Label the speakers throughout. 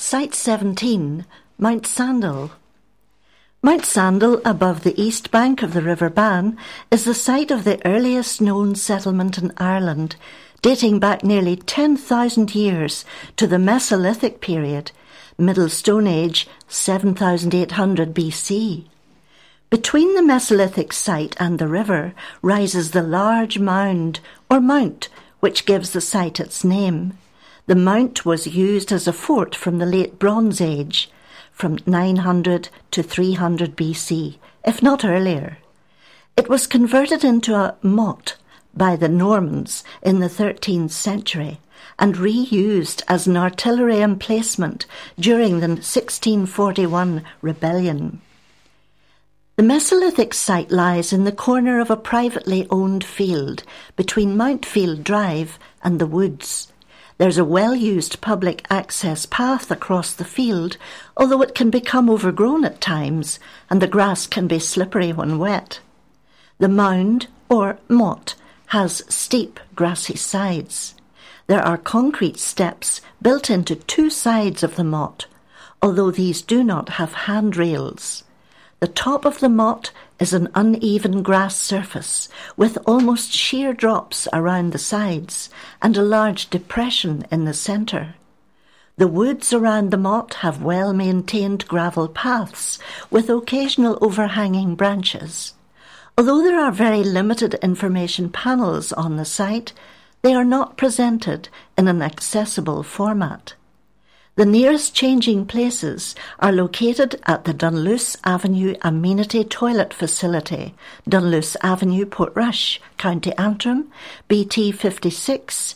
Speaker 1: Site 17, Mount Sandal. Mount Sandal, above the east bank of the River Bann, is the site of the earliest known settlement in Ireland, dating back nearly 10,000 years to the Mesolithic period, Middle Stone Age, 7,800 BC. Between the Mesolithic site and the river rises the large mound, or mount, which gives the site its name. The mount was used as a fort from the late Bronze Age, from 900 to 300 BC, if not earlier. It was converted into a motte by the Normans in the 13th century and reused as an artillery emplacement during the 1641 rebellion. The Mesolithic site lies in the corner of a privately owned field between Mountfield Drive and the woods. There's a well-used public access path across the field, although it can become overgrown at times and the grass can be slippery when wet. The mound, or motte, has steep grassy sides. There are concrete steps built into two sides of the motte, although these do not have handrails. The top of the motte is an uneven grass surface with almost sheer drops around the sides and a large depression in the centre. The woods around the motte have well-maintained gravel paths with occasional overhanging branches. Although there are very limited information panels on the site, they are not presented in an accessible format. The nearest changing places are located at the Dunluce Avenue Amenity Toilet Facility, Dunluce Avenue, Portrush, County Antrim, BT 56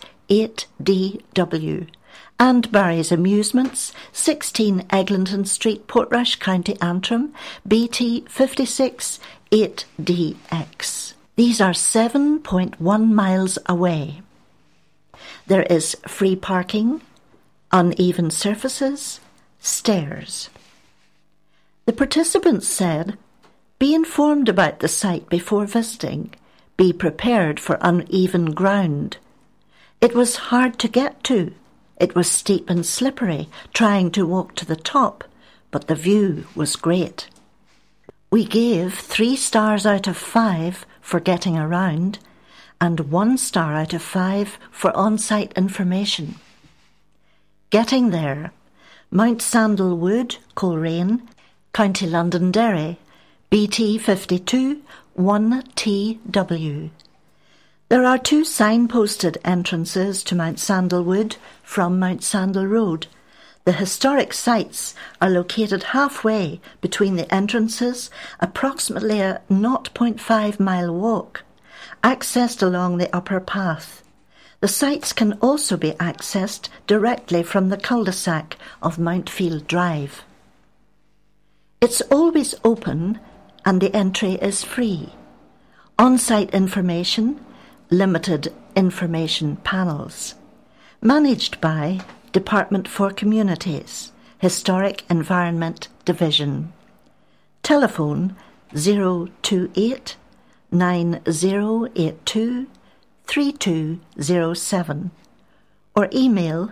Speaker 1: 8DW, and Barry's Amusements, 16 Eglinton Street, Portrush, County Antrim, BT 56 8DX. These are 7.1 miles away. There is free parking, uneven surfaces, stairs. The participants said, "Be informed about the site before visiting. Be prepared for uneven ground. It was hard to get to. It was steep and slippery, trying to walk to the top, but the view was great." We gave 3 stars out of 5 for getting around and 1 star out of 5 for on-site information. Getting there: Mount Sandal Wood, Coleraine, County Londonderry, BT 52 1TW. There are 2 signposted entrances to Mount Sandal Wood from Mount Sandal Road. The historic sites are located halfway between the entrances, approximately a 0.5-mile walk, accessed along the upper path. The sites can also be accessed directly from the cul-de-sac of Mountfield Drive. It's always open and the entry is free. On-site information, limited information panels. Managed by Department for Communities, Historic Environment Division. Telephone 028 9082 3207 or email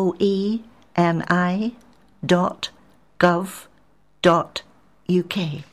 Speaker 1: scmenquiries@doeni.gov.uk.